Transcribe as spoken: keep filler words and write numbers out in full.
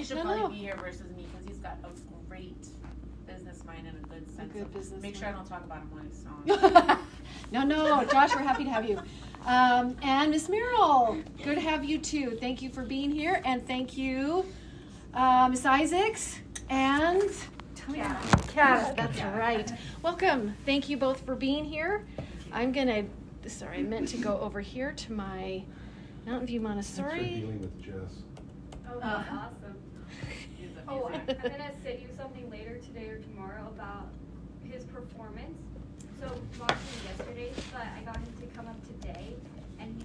should no, probably no. be here versus me because he's got a great business mind and a good sense. good of, business Make mind. sure I don't talk about him when he's on. No, no, Josh, we're happy to have you. Um, and Miss Merrill, good to have you too. Thank you for being here, and thank you, uh, Miss Isaacs and Yeah. Kat. That's Yeah. right. Welcome. Thank you both for being here. I'm gonna. Sorry, I meant to go over here to my Mountain View Thanks for Montessori. dealing with Jess. Oh, Uh, that's awesome. He's Oh, I'm amazing. gonna send you something later today or tomorrow about his performance. So watching yesterday, but I got him to come up today, and he